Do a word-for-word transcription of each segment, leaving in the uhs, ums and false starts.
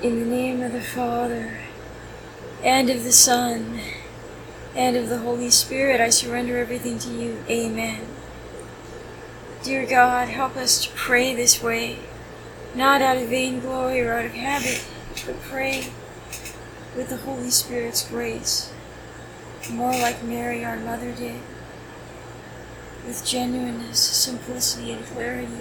In the name of the Father, and of the Son, and of the Holy Spirit, I surrender everything to you. Amen. Dear God, help us to pray this way, not out of vainglory or out of habit, but pray with the Holy Spirit's grace, more like Mary, our mother, did, with genuineness, simplicity, and clarity.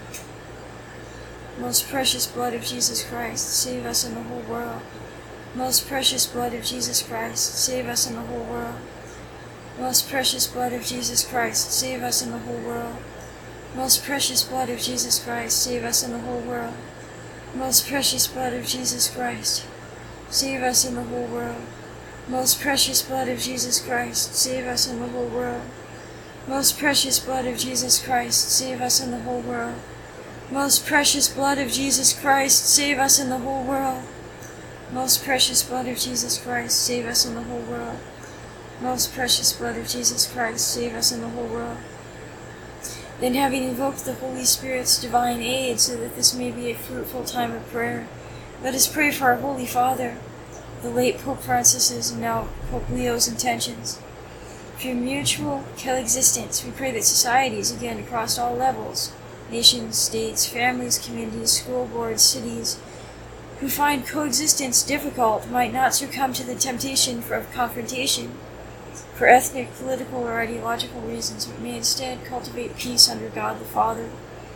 Most precious blood of Jesus Christ, save us in the whole world. Most precious blood of Jesus Christ, save us in the whole world. Most precious blood of Jesus Christ, save us in the whole world. Most precious blood of Jesus Christ, save us in the whole world. Most precious blood of Jesus Christ, save us in the whole world. Most precious blood of Jesus Christ, save us in the whole world. Most precious blood of Jesus Christ, save us in the whole world. Most precious blood of Jesus Christ, save us in the whole world. Most precious blood of Jesus Christ, save us in the whole world. Most precious blood of Jesus Christ, save us in the whole world. Then, having invoked the Holy Spirit's divine aid so that this may be a fruitful time of prayer, let us pray for our Holy Father, the late Pope Francis's and now Pope Leo's intentions. For mutual coexistence, we pray that societies, again across all levels, nations, states, families, communities, school boards, cities, who find coexistence difficult might not succumb to the temptation for of confrontation for ethnic, political, or ideological reasons, but may instead cultivate peace under God the Father.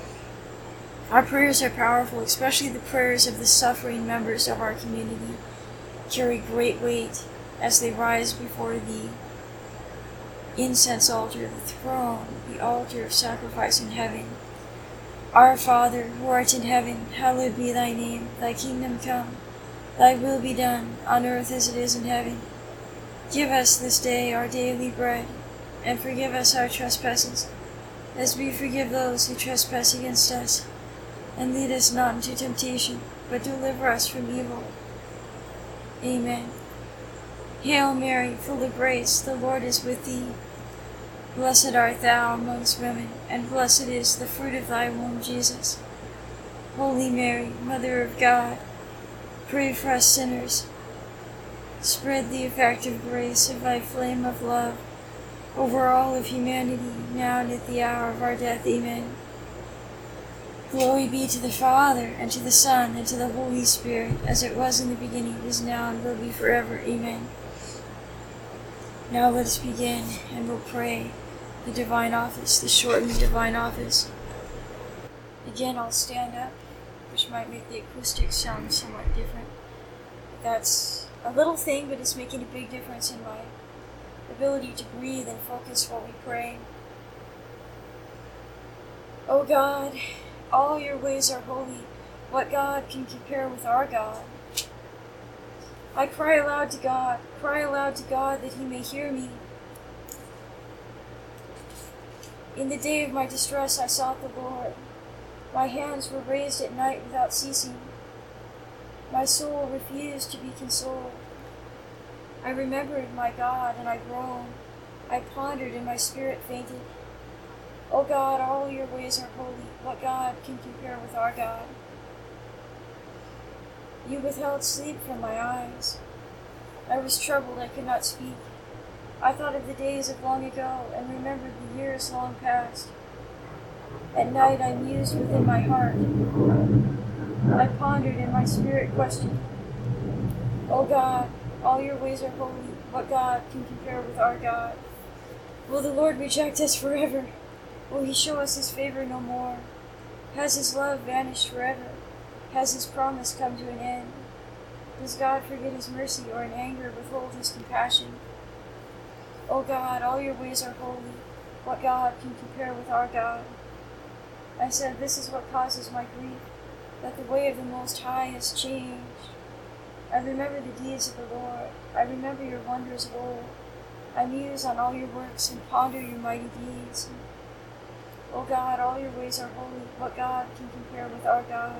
Our prayers are powerful, especially the prayers of the suffering members of our community carry great weight as they rise before the incense altar, the throne, the altar of sacrifice in heaven. Our Father, who art in heaven, hallowed be thy name. Thy kingdom come, thy will be done, on earth as it is in heaven. Give us this day our daily bread, and forgive us our trespasses, as we forgive those who trespass against us. And lead us not into temptation, but deliver us from evil. Amen. Hail Mary, full of grace, the Lord is with thee. Blessed art thou amongst women, and blessed is the fruit of thy womb, Jesus. Holy Mary, Mother of God, pray for us sinners. Spread the effective grace of thy flame of love over all of humanity, now and at the hour of our death. Amen. Glory be to the Father, and to the Son, and to the Holy Spirit, as it was in the beginning, is now, and will be forever. Amen. Now let us begin, and we'll pray the divine office, the shortened divine office. Again, I'll stand up, which might make the acoustics sound somewhat different. That's a little thing, but it's making a big difference in my ability to breathe and focus while we pray. O God, all your ways are holy. What God can compare with our God? I cry aloud to God, cry aloud to God that he may hear me. In the day of my distress I sought the Lord. My hands were raised at night without ceasing. My soul refused to be consoled. I remembered my God, and I groaned. I pondered, and my spirit fainted. O God, all your ways are holy. What God can compare with our God? You withheld sleep from my eyes. I was troubled, I could not speak. I thought of the days of long ago, and remembered the years long past. At night I mused within my heart. I pondered, and my spirit questioned. O God, all your ways are holy. What God can compare with our God? Will the Lord reject us forever? Will he show us his favor no more? Has his love vanished forever? Has his promise come to an end? Does God forget his mercy, or in anger withhold his compassion? O God, all your ways are holy. What God can compare with our God? I said, this is what causes my grief, that the way of the Most High has changed. I remember the deeds of the Lord. I remember your wonders of old. I muse on all your works and ponder your mighty deeds. O God, all your ways are holy. What God can compare with our God?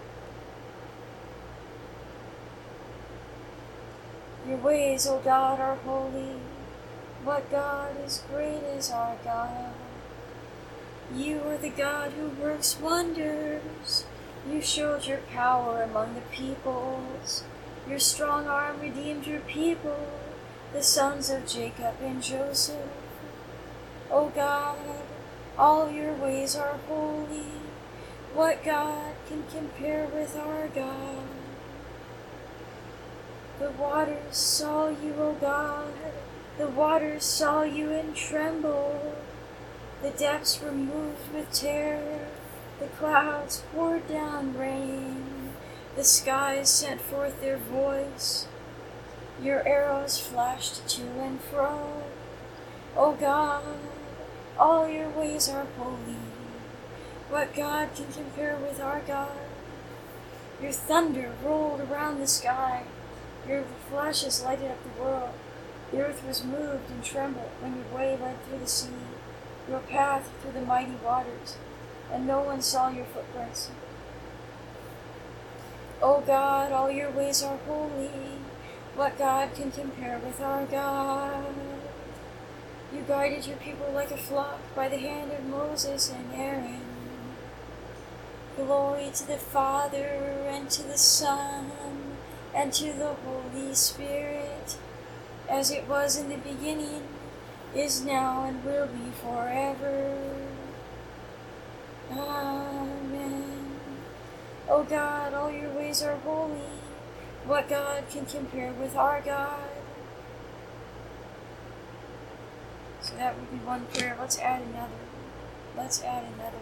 Your ways, O God, are holy. What God is great is our God. You are the God who works wonders. You showed your power among the peoples. Your strong arm redeemed your people, the sons of Jacob and Joseph. O God, all your ways are holy. What God can compare with our God? The waters saw you, O God. The waters saw you and trembled. The depths were moved with terror. The clouds poured down rain. The skies sent forth their voice. Your arrows flashed to and fro. O God, all your ways are holy. What God can compare with our God? Your thunder rolled around the sky. Your flashes lighted up the world. The earth was moved and trembled when your way led through the sea, your path through the mighty waters, and no one saw your footprints. O God, all your ways are holy. What God can compare with our God? You guided your people like a flock by the hand of Moses and Aaron. Glory to the Father, and to the Son, and to the Holy Spirit, as it was in the beginning, is now, and will be forever. Amen. O God, all your ways are holy. What God can compare with our God? So that would be one prayer. Let's add another. Let's add another.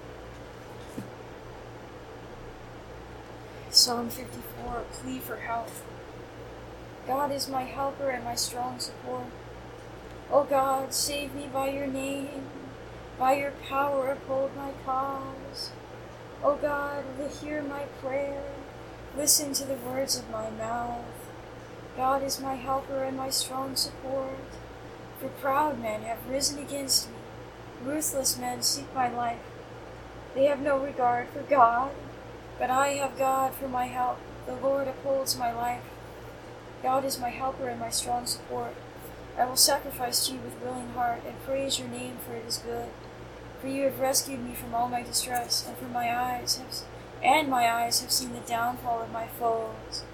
Psalm fifty-four, a plea for health. God is my helper and my strong support. O God, save me by your name. By your power uphold my cause. O God, hear my prayer. Listen to the words of my mouth. God is my helper and my strong support. For proud men have risen against me. Ruthless men seek my life. They have no regard for God. But I have God for my help. The Lord upholds my life. God is my helper and my strong support. I will sacrifice to you with willing heart and praise your name, for it is good. For you have rescued me from all my distress, and from my eyes have, and my eyes have seen the downfall of my foes.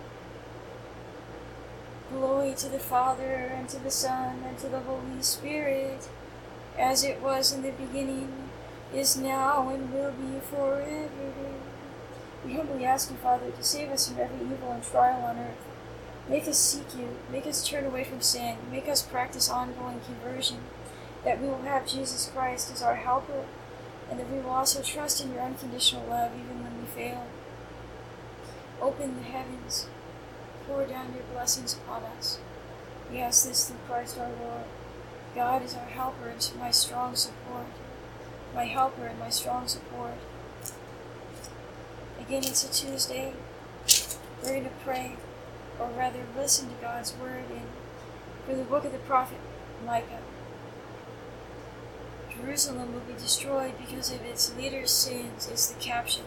Glory to the Father, and to the Son, and to the Holy Spirit, as it was in the beginning, is now, and will be forever. We humbly ask you, Father, to save us from every evil and trial on earth. Make us seek you, make us turn away from sin, make us practice ongoing conversion, that we will have Jesus Christ as our helper, and that we will also trust in your unconditional love even when we fail. Open the heavens, pour down your blessings upon us. We ask this through Christ our Lord. God is our helper and my strong support, my helper and my strong support. Again, it's a Tuesday. We're going to pray, or rather listen to God's word in for the book of the prophet Micah. Jerusalem will be destroyed because of its leaders' sins, is the caption.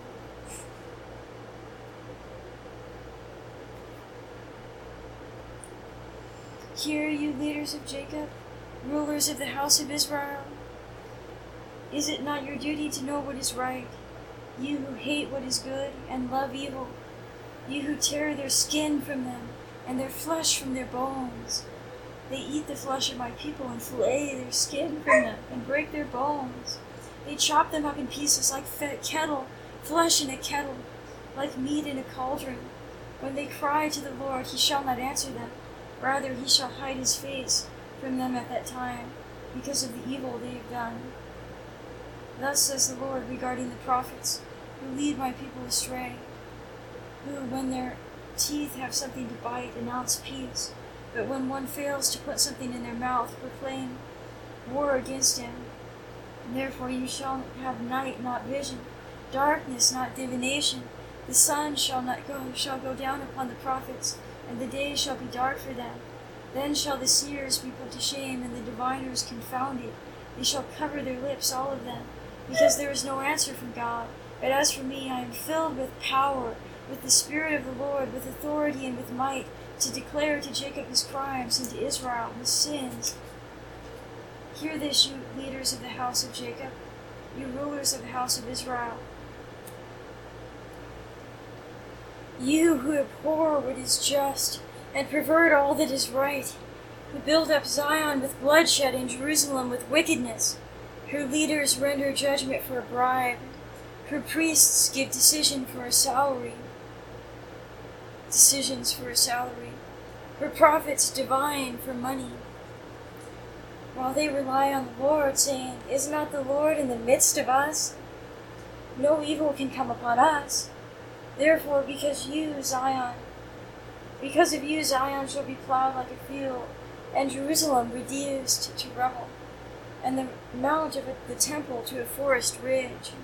Hear, you leaders of Jacob, rulers of the house of Israel. Is it not your duty to know what is right? You who hate what is good and love evil, you who tear their skin from them and their flesh from their bones. They eat the flesh of my people and fillet their skin from them and break their bones. They chop them up in pieces like fat kettle, flesh in a kettle, like meat in a cauldron. When they cry to the Lord, he shall not answer them. Rather, he shall hide his face from them at that time, because of the evil they have done. Thus says the Lord regarding the prophets, who lead my people astray, who, when their teeth have something to bite, announce peace, but when one fails to put something in their mouth, proclaim war against him. And therefore you shall have night, not vision, darkness, not divination. The sun shall not go, shall go down upon the prophets, and the day shall be dark for them. Then shall the seers be put to shame, and the diviners confounded. They shall cover their lips, all of them, because there is no answer from God. But as for me, I am filled with power, with the Spirit of the Lord, with authority and with might, to declare to Jacob his crimes, and to Israel his sins. Hear this, you leaders of the house of Jacob, you rulers of the house of Israel. You who abhor what is just, and pervert all that is right, who build up Zion with bloodshed and Jerusalem with wickedness, her leaders render judgment for a bribe, her priests give decision for a salary, decisions for a salary, her prophets divine for money, while they rely on the Lord, saying, Is not the Lord in the midst of us? No evil can come upon us. Therefore, because you, Zion, because of you, Zion shall be plowed like a field, and Jerusalem reduced to rubble, and the mount of the temple to a forest ridge.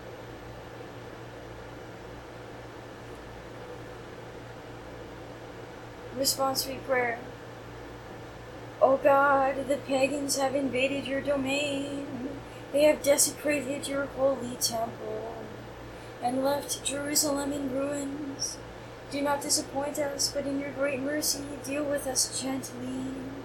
Responsory prayer. O God, the pagans have invaded your domain. They have desecrated your holy temple and left Jerusalem in ruins. Do not disappoint us, but in your great mercy deal with us gently.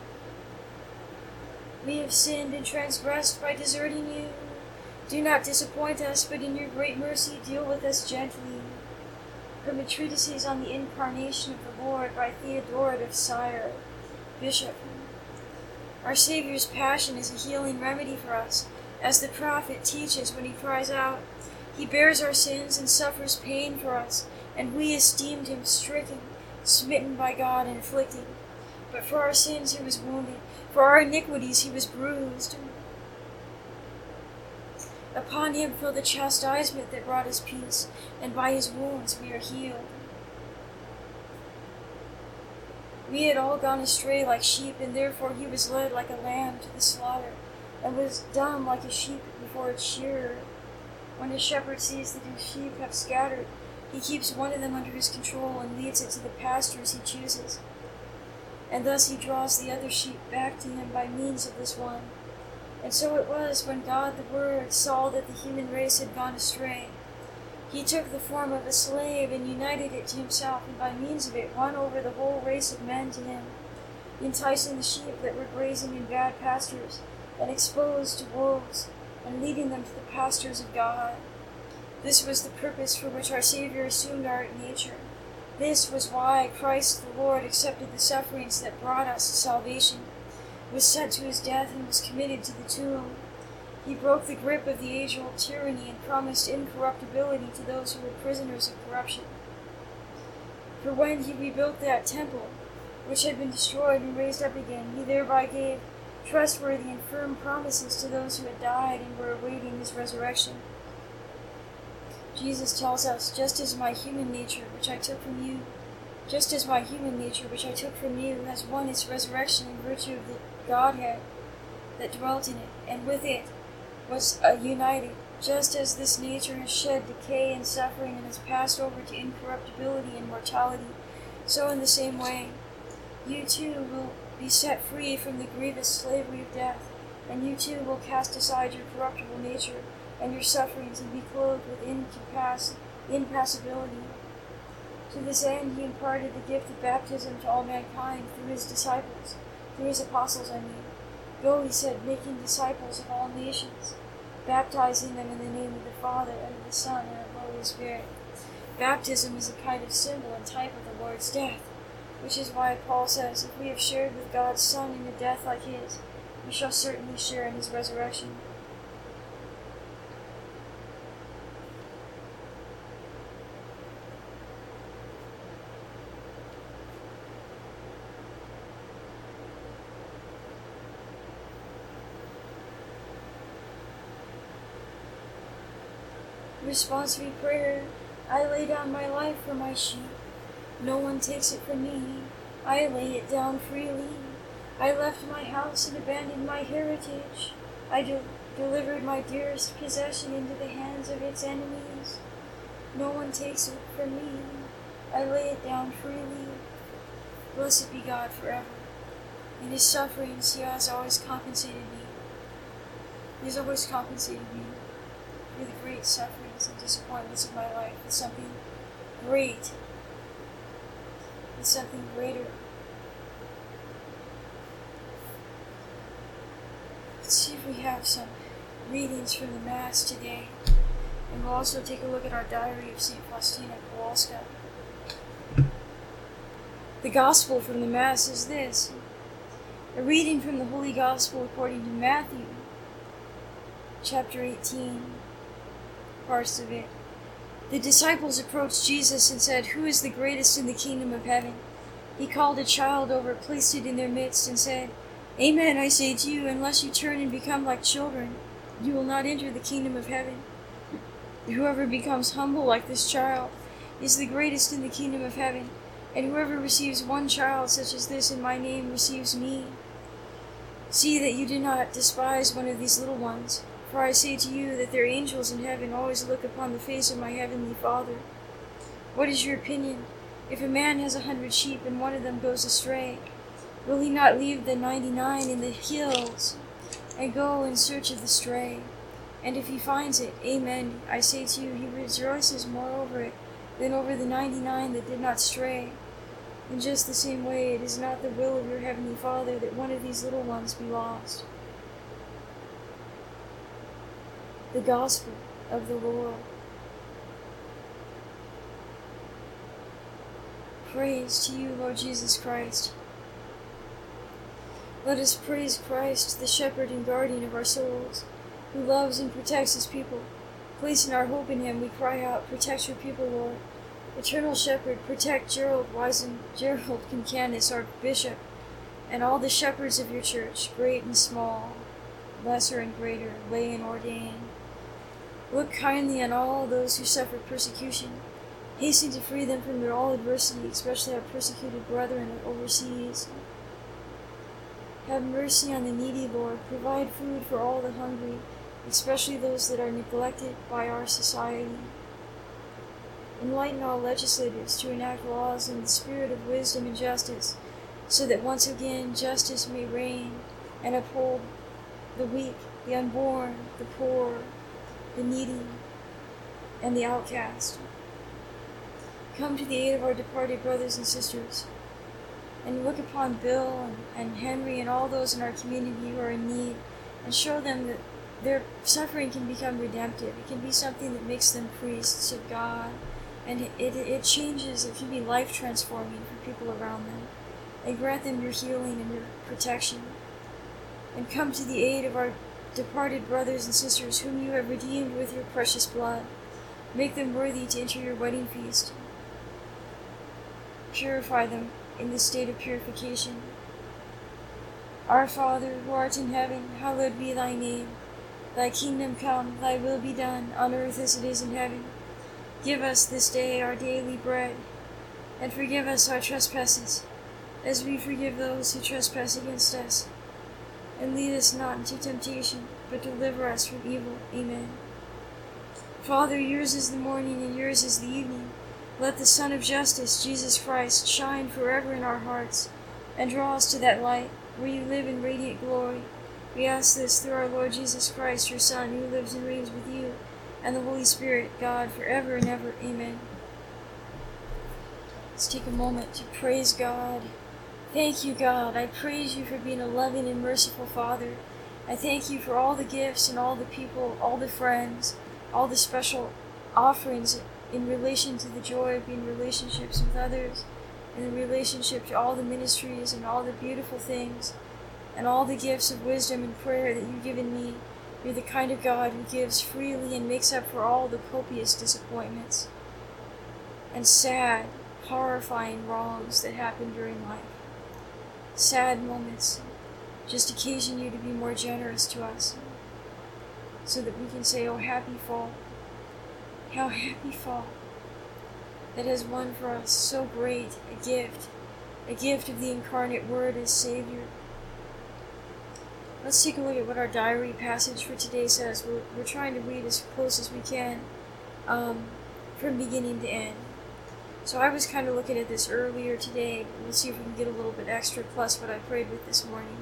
We have sinned and transgressed by deserting you. Do not disappoint us, but in your great mercy deal with us gently. From the treatises on the Incarnation of the Lord by Theodoret of Syre, Bishop. Our Savior's passion is a healing remedy for us, as the prophet teaches when he cries out, He bears our sins and suffers pain for us, and we esteemed him stricken, smitten by God, and afflicted. But for our sins he was wounded, for our iniquities he was bruised. Upon him fell the chastisement that brought us peace, and by his wounds we are healed. We had all gone astray like sheep, and therefore he was led like a lamb to the slaughter, and was dumb like a sheep before its shearer. When a shepherd sees that his sheep have scattered, he keeps one of them under his control and leads it to the pastures he chooses. And thus he draws the other sheep back to him by means of this one. And so it was when God the Word saw that the human race had gone astray. He took the form of a slave and united it to himself, and by means of it won over the whole race of men to him, enticing the sheep that were grazing in bad pastures and exposed to wolves, and leading them to the pastures of God. This was the purpose for which our Savior assumed our nature. This was why Christ the Lord accepted the sufferings that brought us salvation, was sent to his death, and was committed to the tomb. He broke the grip of the age-old tyranny and promised incorruptibility to those who were prisoners of corruption. For when he rebuilt that temple, which had been destroyed and raised up again, he thereby gave trustworthy and firm promises to those who had died and were awaiting his resurrection. Jesus tells us, just as my human nature, which I took from you, just as my human nature, which I took from you, has won its resurrection in virtue of the Godhead that dwelt in it, and with it was uh, united, just as this nature has shed decay and suffering and has passed over to incorruptibility and mortality, so in the same way, you too will be set free from the grievous slavery of death, and you too will cast aside your corruptible nature and your sufferings and be clothed with incapac- impassibility. To this end he imparted the gift of baptism to all mankind through his disciples, through his apostles, I mean. Go, he said, making disciples of all nations, baptizing them in the name of the Father, and of the Son, and of the Holy Spirit. Baptism is a kind of symbol and type of the Lord's death, which is why Paul says, if we have shared with God's Son in a death like his, we shall certainly share in his resurrection. Responsory prayer. I lay down my life for my sheep. No one takes it from me. I lay it down freely. I left my house and abandoned my heritage. I de- delivered my dearest possession into the hands of its enemies. No one takes it from me. I lay it down freely. Blessed be God forever. In his sufferings he has always compensated me. He has always compensated me for the great sufferings and disappointments of my life with something great, with something greater. Let's see if we have some readings from the Mass today, and we'll also take a look at our diary of Saint Faustina Kowalska. The Gospel from the Mass is this. A reading from the Holy Gospel according to Matthew, chapter eighteen, parts of it. The disciples approached Jesus and said, "Who is the greatest in the kingdom of heaven?" He called a child over, placed it in their midst, and said, "Amen, I say to you, unless you turn and become like children, you will not enter the kingdom of heaven. Whoever becomes humble like this child is the greatest in the kingdom of heaven. And whoever receives one child such as this in my name receives me. See that you do not despise one of these little ones, for I say to you that their angels in heaven always look upon the face of my heavenly Father. What is your opinion? If a man has a hundred sheep and one of them goes astray, will he not leave the ninety-nine in the hills and go in search of the stray? And if he finds it, amen, I say to you, he rejoices more over it than over the ninety-nine that did not stray. In just the same way, it is not the will of your heavenly Father that one of these little ones be lost." The Gospel of the Lord. Praise to you, Lord Jesus Christ. Let us praise Christ, the shepherd and guardian of our souls, who loves and protects his people. Placing our hope in him, we cry out, "Protect your people, Lord." Eternal Shepherd, protect Gerald Wisen, Gerald Kincanis, our bishop, and all the shepherds of your church, great and small, lesser and greater, lay and ordained. Look kindly on all those who suffer persecution. Hasten to free them from their all adversity, especially our persecuted brethren overseas. Have mercy on the needy, Lord. Provide food for all the hungry, especially those that are neglected by our society. Enlighten all legislators to enact laws in the spirit of wisdom and justice, so that once again justice may reign and uphold the weak, the unborn, the poor, the needy, and the outcast. Come to the aid of our departed brothers and sisters, and look upon Bill and, and Henry and all those in our community who are in need, and show them that their suffering can become redemptive. It can be something that makes them priests of God. And it, it, it changes, it can be life-transforming for people around them. And grant them your healing and your protection. And come to the aid of our departed brothers and sisters whom you have redeemed with your precious blood. Make them worthy to enter your wedding feast. Purify them in the state of purification. Our Father, who art in heaven, hallowed be thy name. Thy kingdom come, thy will be done, on earth as it is in heaven. Give us this day our daily bread, and forgive us our trespasses, as we forgive those who trespass against us. And lead us not into temptation, but deliver us from evil. Amen. Father, yours is the morning, and yours is the evening. Let the Son of Justice, Jesus Christ, shine forever in our hearts, and draw us to that light, where you live in radiant glory. We ask this through our Lord Jesus Christ, your Son, who lives and reigns with you, and the Holy Spirit, God, forever and ever. Amen. Let's take a moment to praise God. Thank you, God. I praise you for being a loving and merciful Father. I thank you for all the gifts and all the people, all the friends, all the special offerings in relation to the joy of being in relationships with others, and in relationship to all the ministries and all the beautiful things, and all the gifts of wisdom and prayer that you've given me. You're the kind of God who gives freely and makes up for all the copious disappointments and sad, horrifying wrongs that happen during life. Sad moments just occasion you to be more generous to us, so that we can say, "Oh, happy fall, how happy fall, that has won for us so great a gift, a gift of the incarnate Word as Savior." Let's take a look at what our diary passage for today says. We're, we're trying to read as close as we can um, from beginning to end. So I was kind of looking at this earlier today. We'll see if we can get a little bit extra plus what I prayed with this morning.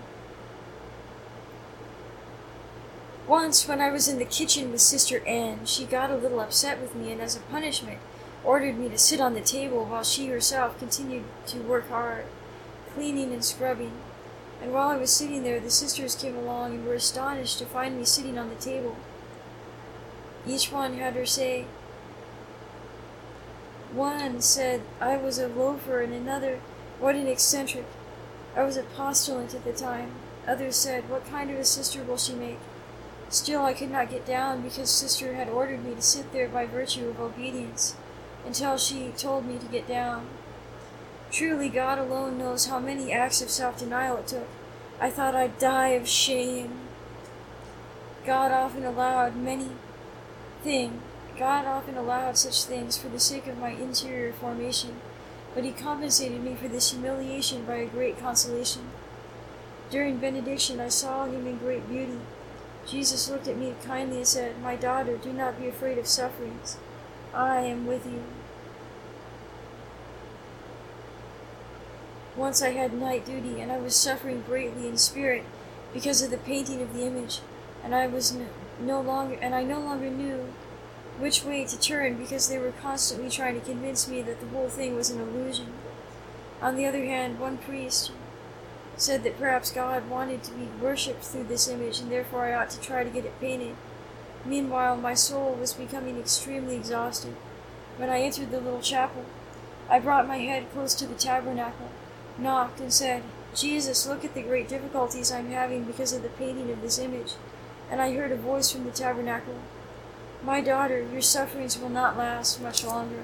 Once, when I was in the kitchen with Sister Ann, she got a little upset with me and as a punishment ordered me to sit on the table while she herself continued to work hard, cleaning and scrubbing. And while I was sitting there, the sisters came along and were astonished to find me sitting on the table. Each one had her say. One said I was a loafer, and another What an eccentric. I was a postulant at the time. Others said, what kind of a sister will she make? Still I could not get down, because sister had ordered me to sit there by virtue of obedience, until she told me to get down. Truly God alone knows how many acts of self-denial it took. I thought I'd die of shame. God often allowed many things. God often allowed such things for the sake of my interior formation, but he compensated me for this humiliation by a great consolation. During benediction I saw him in great beauty. Jesus looked at me kindly and said, My daughter, do not be afraid of sufferings. I am with you. Once I had night duty, and I was suffering greatly in spirit because of the painting of the image, and I was no, no longer, and I no longer knew which way to turn, because they were constantly trying to convince me that the whole thing was an illusion. On the other hand, one priest said that perhaps God wanted to be worshipped through this image, and therefore I ought to try to get it painted. Meanwhile, my soul was becoming extremely exhausted. When I entered the little chapel, I brought my head close to the tabernacle, knocked, and said, Jesus, look at the great difficulties I'm having because of the painting of this image. And I heard a voice from the tabernacle, My daughter, your sufferings will not last much longer.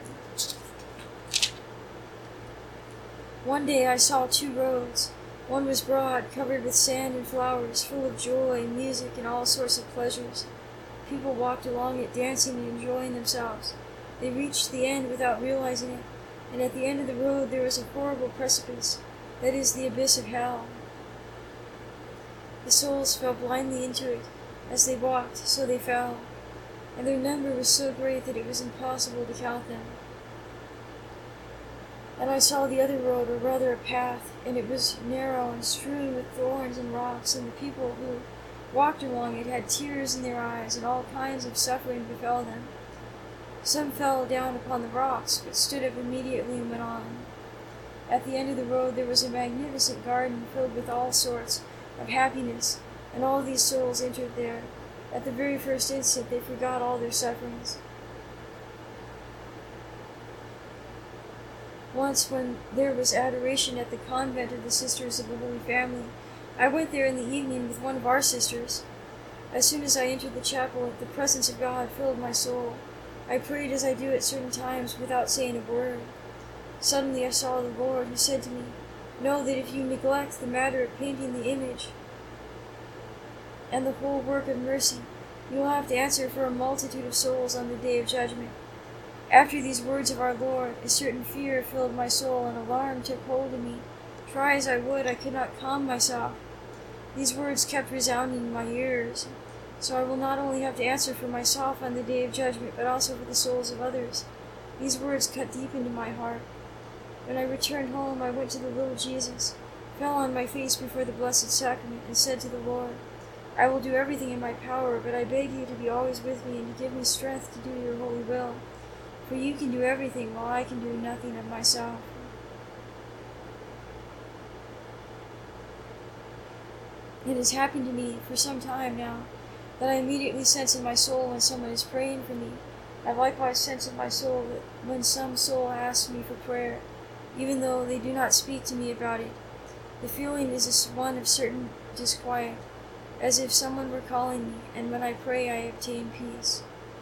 One day I saw two roads. One was broad, covered with sand and flowers, full of joy, music, and all sorts of pleasures. People walked along it, dancing and enjoying themselves. They reached the end without realizing it, and at the end of the road there was a horrible precipice, that is, the abyss of hell. The souls fell blindly into it. As they walked, so they fell, and their number was so great that it was impossible to count them. And I saw the other road, or rather a path, and it was narrow and strewn with thorns and rocks, and the people who walked along it had tears in their eyes, and all kinds of suffering befell them. Some fell down upon the rocks, but stood up immediately and went on. At the end of the road there was a magnificent garden filled with all sorts of happiness, and all these souls entered there. At the very first instant they forgot all their sufferings. Once, when there was adoration at the convent of the Sisters of the Holy Family, I went there in the evening with one of our sisters. As soon as I entered the chapel, the presence of God filled my soul. I prayed as I do at certain times without saying a word. Suddenly I saw the Lord, who said to me, Know that if you neglect the matter of painting the image and the whole work of mercy, you will have to answer for a multitude of souls on the day of judgment. After these words of our Lord, a certain fear filled my soul, and alarm took hold of me. Try as I would, I could not calm myself. These words kept resounding in my ears. So I will not only have to answer for myself on the day of judgment, but also for the souls of others. These words cut deep into my heart. When I returned home, I went to the little Jesus, fell on my face before the Blessed Sacrament, and said to the Lord, I will do everything in my power, but I beg you to be always with me and to give me strength to do your holy will. For you can do everything, while I can do nothing of myself. It has happened to me for some time now, that I immediately sense in my soul when someone is praying for me. I likewise sense in my soul that when some soul asks me for prayer, even though they do not speak to me about it, the feeling is one of certain disquiet, as if someone were calling me, and when I pray I obtain peace.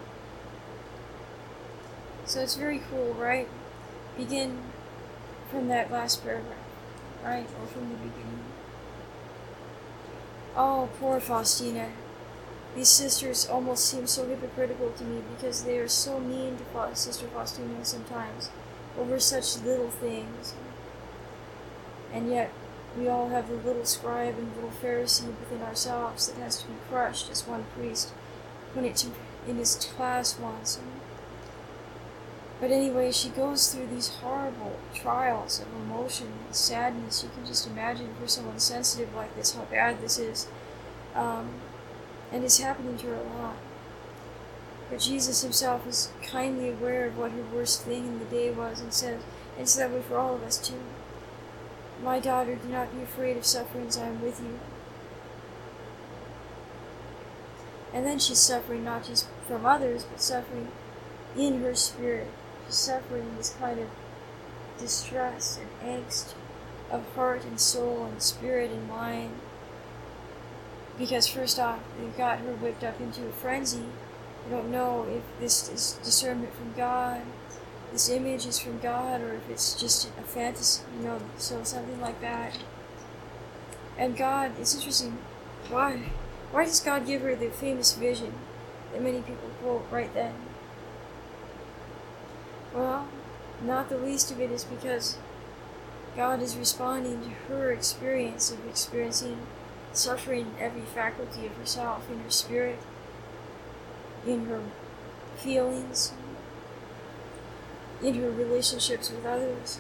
So it's very cool, right? Begin from that last paragraph, right? Or from the beginning. Oh, poor Faustina. These sisters almost seem so hypocritical to me because they are so mean to Fa- Sister Faustina sometimes over such little things. And yet, we all have the little scribe and little Pharisee within ourselves that has to be crushed, as one priest put it to in his class once. But anyway, she goes through these horrible trials of emotion and sadness. You can just imagine for someone sensitive like this how bad this is. Um, and it's happening to her a lot. But Jesus himself is kindly aware of what her worst thing in the day was, and says, and it's that way for all of us too. My daughter, do not be afraid of sufferings, I am with you. And then she's suffering not just from others, but suffering in her spirit. She's suffering this kind of distress and angst of heart and soul and spirit and mind. Because first off, they've got her whipped up into a frenzy. They don't know if this is discernment from God, this image is from God, or if it's just a fantasy, you know, so something like that. And God, it's interesting, why? Why does God give her the famous vision that many people quote right then? Well, not the least of it is because God is responding to her experience of experiencing suffering in every faculty of herself, in her spirit, in her feelings, in her relationships with others.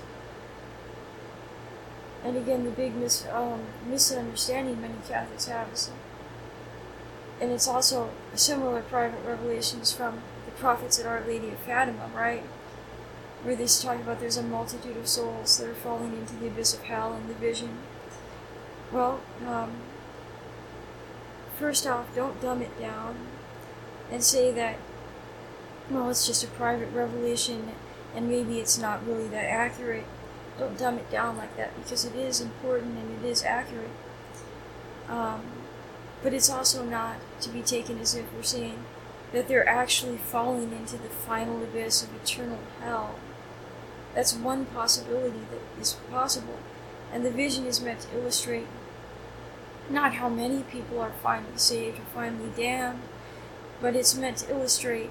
And again, the big mis- um, misunderstanding many Catholics have is, and it's also similar private revelations from the prophets at Our Lady of Fatima, right? Where they talk about there's a multitude of souls that are falling into the abyss of hell in the vision. Well, um, first off, don't dumb it down and say that, well, it's just a private revelation and maybe it's not really that accurate. Don't dumb it down like that, because it is important and it is accurate. Um, but it's also not to be taken as if we're saying that they're actually falling into the final abyss of eternal hell. That's one possibility that is possible. And the vision is meant to illustrate not how many people are finally saved or finally damned, but it's meant to illustrate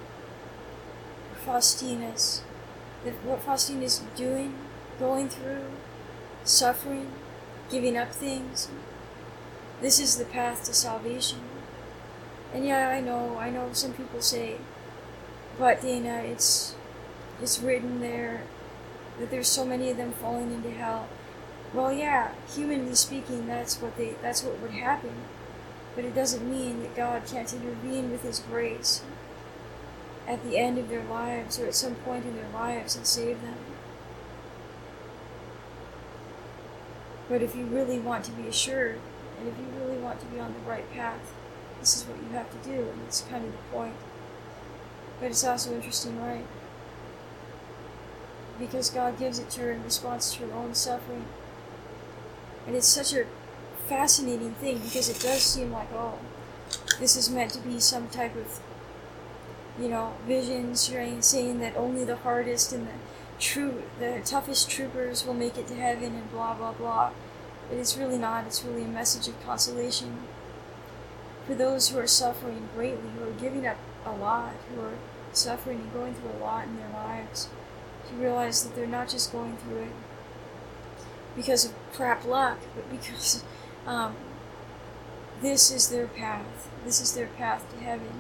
Faustina's, that what Faustina is doing, going through, suffering, giving up things. This is the path to salvation. And yeah, I know, I know some people say, but Dana, it's it's written there that there's so many of them falling into hell. Well, yeah, humanly speaking, that's what they that's what would happen. But it doesn't mean that God can't intervene with His grace at the end of their lives or at some point in their lives and save them. But if you really want to be assured, and if you really want to be on the right path, this is what you have to do, and it's kind of the point. But it's also interesting, right? Because God gives it to her in response to her own suffering. And it's such a fascinating thing, because it does seem like, oh, this is meant to be some type of, you know, vision saying that only the hardest and the true, the toughest troopers will make it to heaven and blah, blah, blah. But it's really not. It's really a message of consolation for those who are suffering greatly, who are giving up a lot, who are suffering and going through a lot in their lives, to realize that they're not just going through it because of crap luck, but because um, this is their path. This is their path to heaven.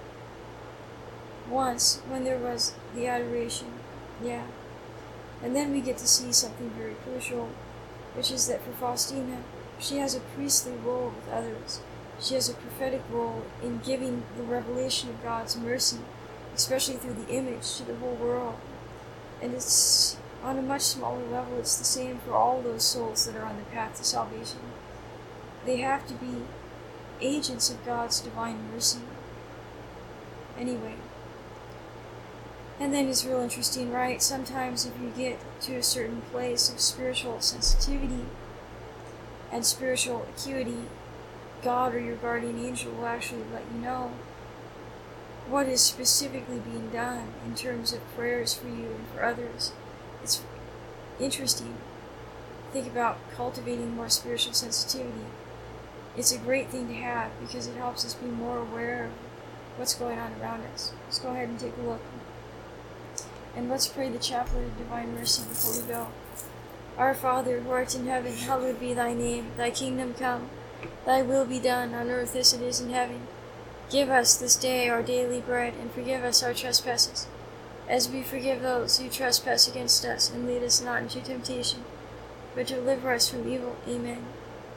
Once, when there was the adoration, yeah. And then we get to see something very crucial, which is that for Faustina, she has a priestly role with others. She has a prophetic role in giving the revelation of God's mercy, especially through the image, to the whole world. And it's on a much smaller level. It's the same for all those souls that are on the path to salvation. They have to be agents of God's divine mercy. Anyway. And then it's real interesting, right? Sometimes if you get to a certain place of spiritual sensitivity and spiritual acuity, God or your guardian angel will actually let you know what is specifically being done in terms of prayers for you and for others. It's interesting. Think about cultivating more spiritual sensitivity. It's a great thing to have because it helps us be more aware of what's going on around us. Let's go ahead and take a look. And let's pray the chaplet of divine mercy before we go. Our Father, who art in heaven, hallowed be thy name. Thy kingdom come. Thy will be done on earth as it is in heaven. Give us this day our daily bread, and forgive us our trespasses, as we forgive those who trespass against us. And lead us not into temptation, but deliver us from evil. Amen.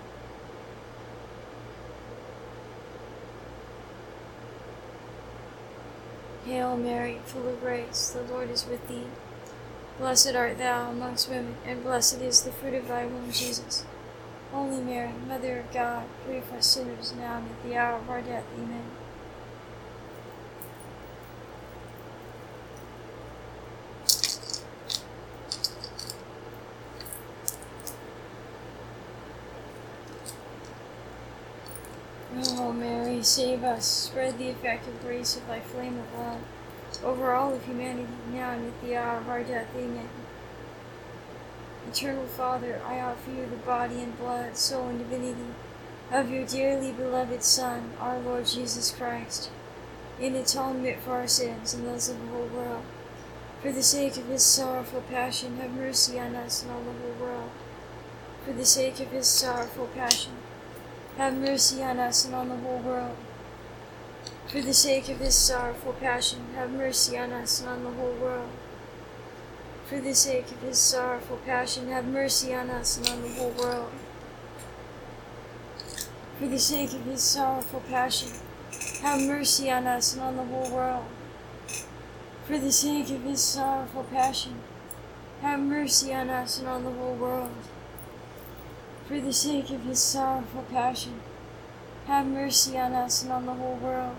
Hail Mary, full of grace, the Lord is with thee. Blessed art thou amongst women, and blessed is the fruit of thy womb, Jesus. Holy Mary, Mother of God, pray for us sinners now and at the hour of our death. Amen. O Mary, save us. Spread the effective grace of thy flame of love over all of humanity, now and at the hour of our death. Amen. Eternal Father, I offer you the body and blood, soul and divinity of your dearly beloved Son, our Lord Jesus Christ, in atonement for our sins and those of the whole world. For the sake of his sorrowful passion, have mercy on us and on the whole world. For the sake of his sorrowful passion, have mercy on us and on the whole world. For the sake of his sorrowful passion, have mercy on us and on the whole world. For the sake of his sorrowful passion, have mercy on us and on the whole world. For the sake of his sorrowful passion, have mercy on us and on the whole world. For the sake of his sorrowful passion, have mercy on us and on the whole world. For the sake of his sorrowful passion, have mercy on us and on the whole world.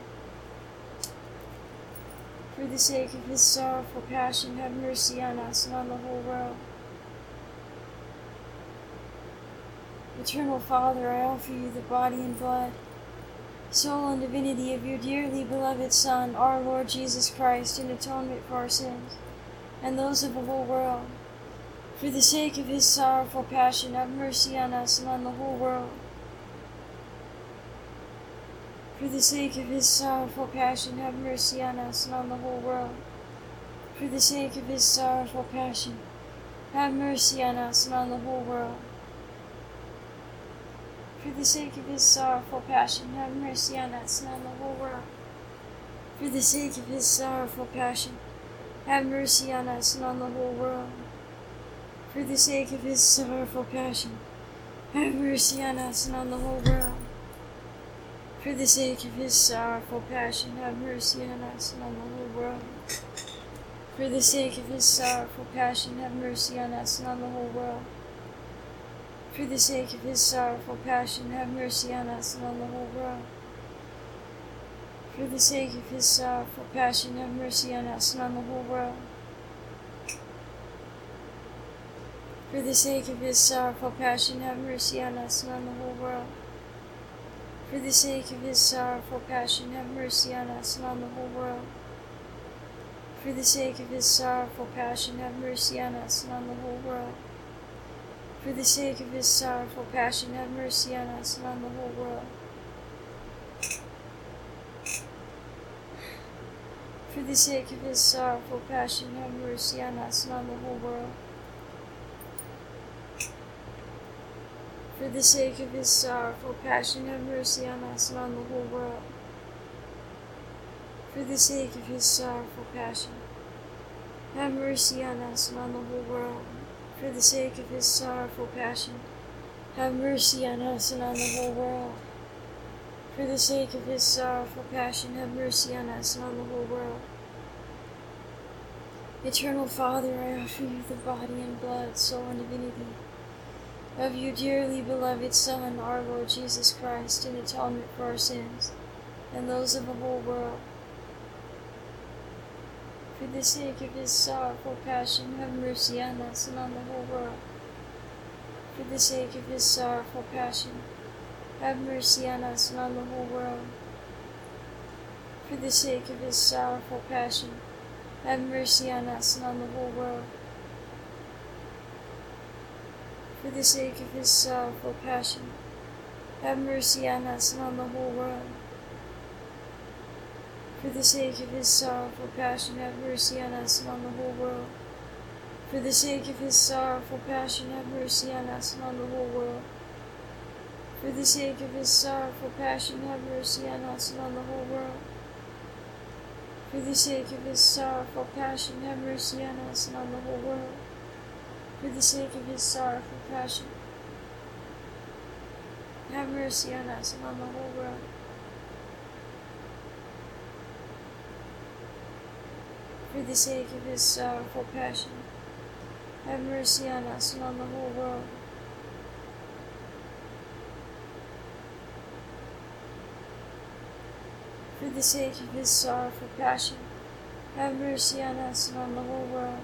For the sake of his sorrowful passion, have mercy on us and on the whole world. Eternal Father, I offer you the body and blood, soul and divinity of your dearly beloved Son, our Lord Jesus Christ, in atonement for our sins and those of the whole world. For the sake of his sorrowful passion, have mercy on us and on the whole world. For the sake of his sorrowful passion, have mercy on us and on the whole world. For the sake of his sorrowful passion, have mercy on us and on the whole world. For the sake of his sorrowful passion, have mercy on us and on the whole world. For the sake of his sorrowful passion, have mercy on us and on the whole world. For the sake of his sorrowful passion, have mercy on us and on the whole world. For the sake of his sorrowful passion, have mercy on us and on the whole world. For the sake of his sorrowful passion, have mercy on us and on the whole world. For the sake of his sorrowful passion, have mercy on us and on the whole world. For the sake of his sorrowful passion, have mercy on us and on the whole world. For the sake of his sorrowful passion, have mercy on us and on the whole world. For the sake of his sorrowful passion, have mercy on us and on the whole world. For the sake of his sorrowful passion, have mercy on us and on the whole world. For the sake of his sorrowful passion, have mercy on us and on the whole world. For the sake of his sorrowful passion, have mercy on us and on the whole world. For the sake of his sorrowful passion, have mercy on us and on the whole world. For the sake of his sorrowful passion, have mercy on us and on the whole world. For the sake of his sorrowful passion, have mercy on us and on the whole world. For the sake of his sorrowful passion, have mercy on us and on the whole world. Eternal Father, I offer you the body and blood, soul and divinity of your dearly beloved Son, our Lord Jesus Christ, in atonement for our sins and those of the whole world. For the sake of his sorrowful passion, have mercy on us and on the whole world. For the sake of his sorrowful passion, have mercy on us and on the whole world. For the sake of his sorrowful passion, have mercy on us and on the whole world. For the sake of his sorrowful passion, have mercy on us and on the whole world. For the sake of his sorrowful passion, have mercy on us and on the whole world. For the sake of his sorrowful passion, have mercy on us and on the whole world. For the sake of his sorrowful passion, have mercy on us and on the whole world. For the sake of his sorrowful passion, have mercy on us and on the whole world. For the sake of his sorrowful passion, have mercy on us and on the whole world. For the sake of his sorrowful passion, have mercy on us and on the whole world. For the sake of his sorrowful passion, have mercy on us and on the whole world.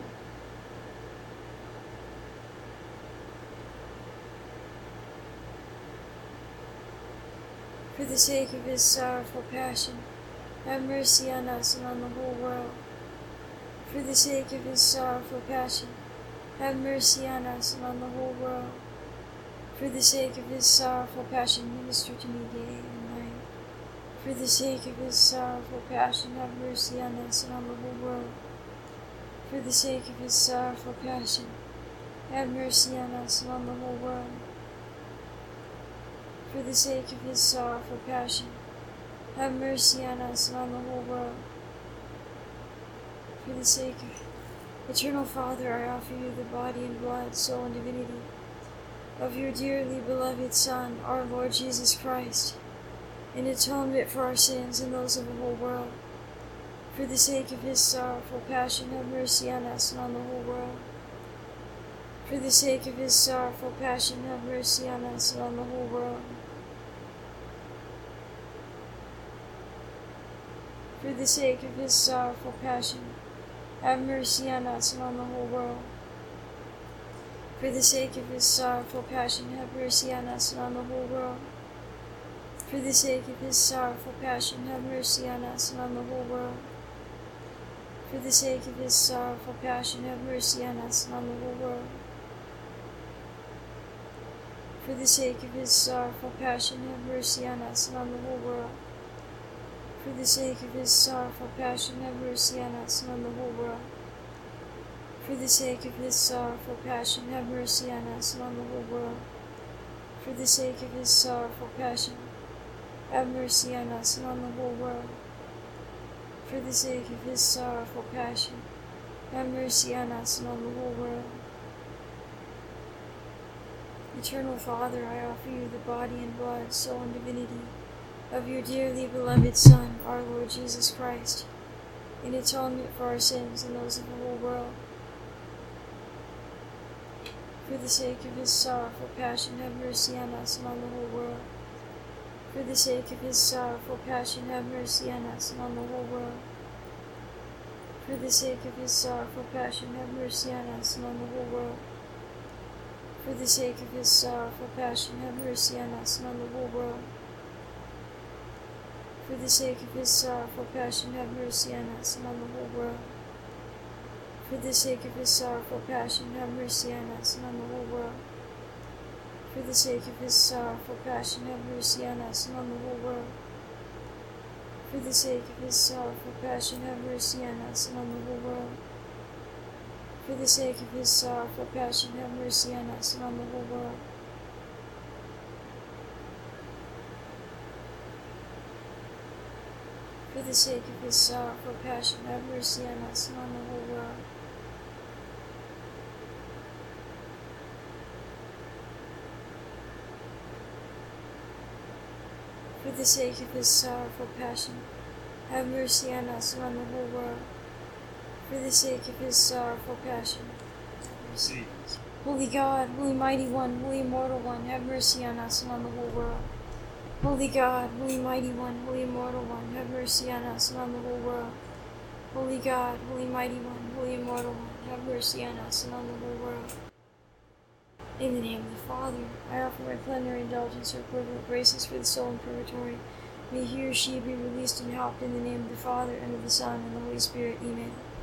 For For the sake of his sorrowful passion, have mercy on us and on the whole world. For the sake of his sorrowful passion, have mercy on us and on the whole world. For the sake of his sorrowful passion, minister to me day and night. For the sake of his sorrowful passion, have mercy on us and on the whole world. For the sake of his sorrowful passion, have mercy on us and on the whole world. For the sake of his sorrowful passion, have mercy on us and on the whole world. For the sake of Eternal Father, I offer you the body and blood, soul and divinity of your dearly beloved Son, our Lord Jesus Christ, in atonement for our sins and those of the whole world. For the sake of his sorrowful passion, have mercy on us and on the whole world. For the sake of his sorrowful passion, have mercy on us and on the whole world. For the sake of his sorrowful passion, have mercy on us and on the whole world. For the sake of his sorrowful passion, have mercy on us and on the whole world. For the sake of his sorrowful passion, have mercy on us and on the whole world. For the sake of his sorrowful passion, have mercy on us and on the whole world. For the sake of his sorrowful passion, have mercy on us and on the whole world. For the sake of his sorrowful passion, have mercy on us and on the whole world. For the sake of his sorrowful passion, have mercy on us and on the whole world. For the sake of his sorrowful passion, have mercy on us and on the whole world. For the sake of his sorrowful passion, have mercy on us and on the whole world. Eternal Father, I offer you the body and blood, soul and divinity of your dearly beloved Son, our Lord Jesus Christ, in atonement for our sins and those of the whole world. For the sake of his sorrowful passion, have mercy on us and on the whole world. For the sake of his sorrowful passion, have mercy on us and on the whole world. For the sake of his sorrowful passion, have mercy on us and on the whole world. For the sake of his sorrowful passion, have mercy on us and on the whole world. For the sake of his sorrowful passion, have mercy on us and on the whole world. For the sake of his sorrowful passion, have mercy on us and on the whole world. For the sake of his sorrowful passion, have mercy on us and on the whole world. For the sake of his sorrowful passion, have mercy on us and on the whole world. For the sake of his sorrowful passion, have mercy on us and on the whole world. For the sake of his sorrowful passion, have mercy on us and on the whole world. For the sake of his sorrowful passion, have mercy on us and on the whole world. For the sake of his sorrowful passion, have mercy. Holy God, Holy Mighty One, Holy Immortal One, have mercy on us and on the whole world. Holy God, Holy Mighty One, Holy Immortal One, have mercy on us and on the whole world. Holy God, Holy Mighty One, Holy Immortal One, have mercy on us and on the whole world. In the name of the Father, I offer my plenary indulgence or equivalent graces for the soul in purgatory. May he or she be released and helped in the name of the Father, and of the Son, and the Holy Spirit. Amen.